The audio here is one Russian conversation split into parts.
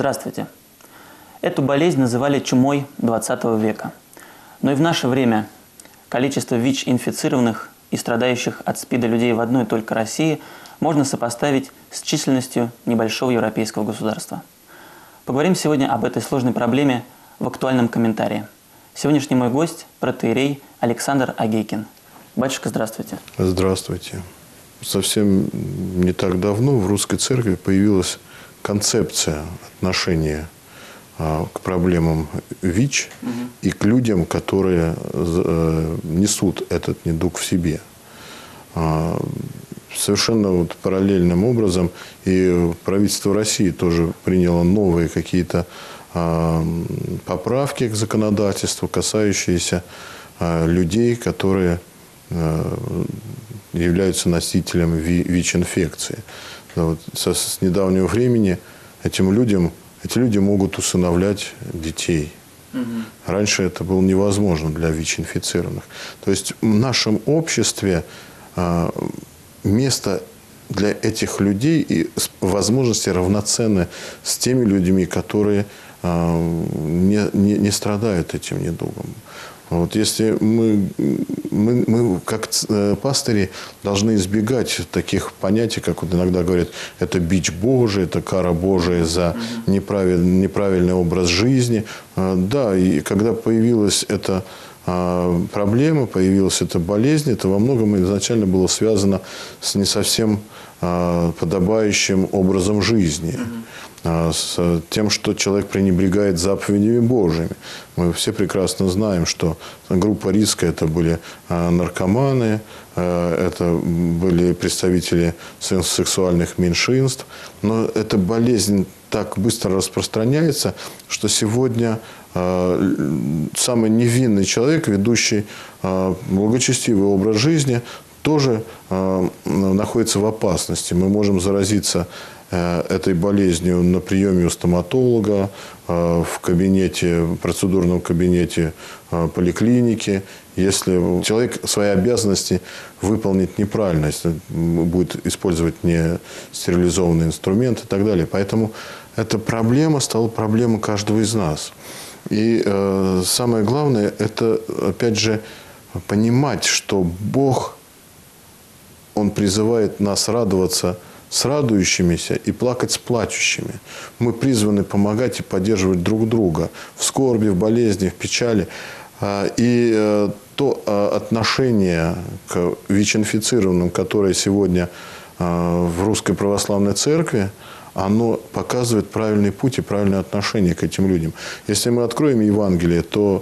Здравствуйте. Эту болезнь называли чумой 20 века. Но и в наше время количество ВИЧ-инфицированных и страдающих от СПИДа людей в одной только России можно сопоставить с численностью небольшого европейского государства. Поговорим сегодня об этой сложной проблеме в актуальном комментарии. Сегодняшний мой гость – протоиерей Александр Агейкин. Батюшка, здравствуйте. Здравствуйте. Совсем не так давно в русской церкви появилась концепция отношения к проблемам ВИЧ и к людям, которые несут этот недуг в себе. Совершенно параллельным образом и правительство России тоже приняло новые какие-то поправки к законодательству, касающиеся людей, которые являются носителями ВИЧ-инфекции. С недавнего времени эти люди могут усыновлять детей. Раньше это было невозможно для ВИЧ-инфицированных. То есть в нашем обществе место для этих людей и возможности равноценны с теми людьми, которые не страдают этим недугом. Вот если мы как пастыри должны избегать таких понятий, как вот иногда говорят, это бич Божий, это кара Божия за неправильный образ жизни. Да, и когда появилась эта проблема, появилась эта болезнь, это во многом изначально было связано с не совсем подобающим образом жизни. С тем, что человек пренебрегает заповедями Божьими. Мы все прекрасно знаем, что группа риска – это были наркоманы, это были представители сексуальных меньшинств. Но эта болезнь так быстро распространяется, что сегодня самый невинный человек, ведущий благочестивый образ жизни, тоже находится в опасности. Мы можем заразиться этой болезнью на приеме у стоматолога, в процедурном кабинете поликлиники. Если человек свои обязанности выполнит неправильно, если будет использовать не стерилизованный инструмент и так далее. Поэтому эта проблема стала проблемой каждого из нас. И самое главное, это, опять же, понимать, что Бог, Он призывает нас радоваться с радующимися и плакать с плачущими. Мы призваны помогать и поддерживать друг друга в скорби, в болезни, в печали. И то отношение к ВИЧ-инфицированным, которое сегодня в Русской Православной Церкви, оно показывает правильный путь и правильное отношение к этим людям. Если мы откроем Евангелие, то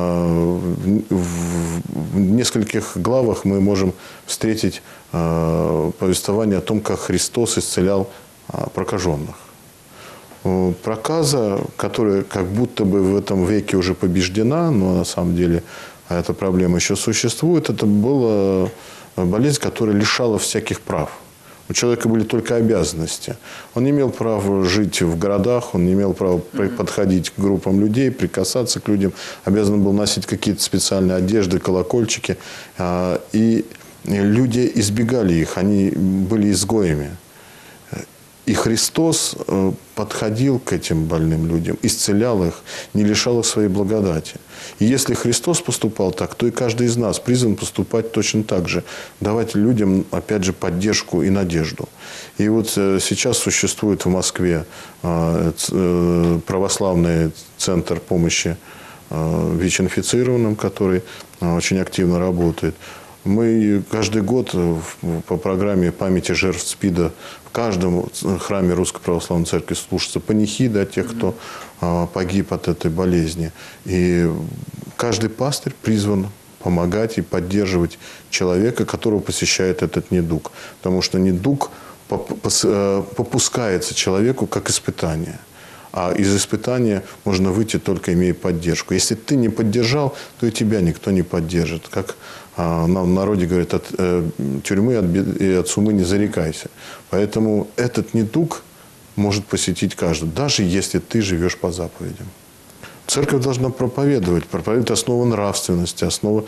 в нескольких главах мы можем встретить повествование о том, как Христос исцелял прокаженных. Проказа, которая как будто бы в этом веке уже побеждена, но на самом деле эта проблема еще существует, это была болезнь, которая лишала всяких прав. У человека были только обязанности. Он не имел права жить в городах, он не имел права подходить к группам людей, прикасаться к людям. Обязан был носить какие-то специальные одежды, колокольчики. И люди избегали их, они были изгоями. И Христос подходил к этим больным людям, исцелял их, не лишал их своей благодати. И если Христос поступал так, то и каждый из нас призван поступать точно так же. Давать людям, опять же, поддержку и надежду. И вот сейчас существует в Москве православный центр помощи ВИЧ-инфицированным, который очень активно работает. Мы каждый год по программе памяти жертв СПИДа в каждом храме Русской Православной Церкви слушается панихида от тех, кто погиб от этой болезни. И каждый пастырь призван помогать и поддерживать человека, которого посещает этот недуг. Потому что недуг попускается человеку как испытание. А из испытания можно выйти, только имея поддержку. Если ты не поддержал, то и тебя никто не поддержит. Как нам в народе говорят, от тюрьмы и от сумы не зарекайся. Поэтому этот недуг может посетить каждого, даже если ты живешь по заповедям. Церковь должна проповедовать основы нравственности, основы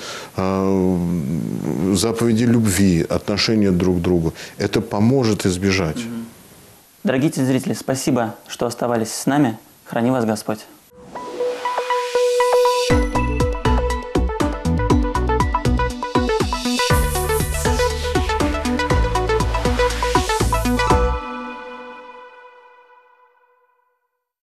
заповеди любви, отношения друг к другу. Это поможет избежать Дорогие телезрители, спасибо, что оставались с нами. Храни вас Господь.